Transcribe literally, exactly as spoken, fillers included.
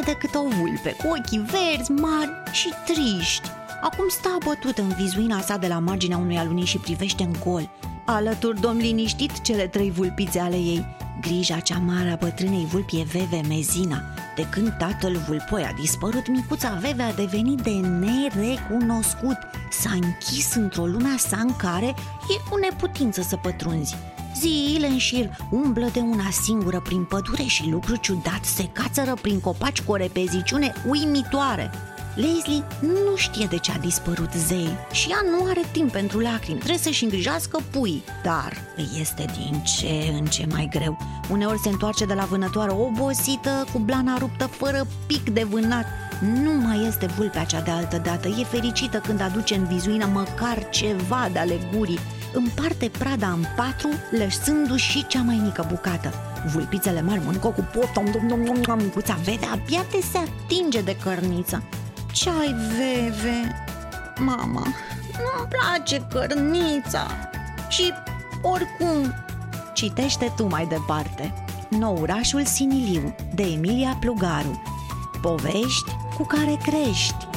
decât o vulpe, cu ochii verzi, mari și triști. Acum stă abătută în vizuina sa de la marginea unui alunic și privește în gol. Alături domn liniștit cele trei vulpițe ale ei. Grija cea mare a bătrânei vulpi e Veve Mezina. De când tatăl vulpoi a dispărut, micuța Veve a devenit de nerecunoscut. S-a închis într-o lumea sa în care e cu neputință să pătrunzi. Zile în șir umblă de una singură prin pădure și lucru ciudat se cațără prin copaci cu o repeziciune uimitoare. Leslie nu știe de ce a dispărut Zei și ea nu are timp pentru lacrimi, trebuie să-și îngrijească puii. Dar îi este din ce în ce mai greu. Uneori se întoarce de la vânătoare obosită, cu blana ruptă, fără pic de vânat. Nu mai este vulpea cea de altă dată. E fericită când aduce în vizuină măcar ceva de ale gurii. Împarte prada în patru, lăsându-și și cea mai mică bucată. Vulpițele mari mănâncă cu poftă. Micuța Veve abia te se atinge de cărniță. Ce-ai, Veve? Mama, nu-mi place cărnița. Și oricum... Citește tu mai departe. Nourașul Siniliu, de Emilia Plugaru. Povești cu care crești.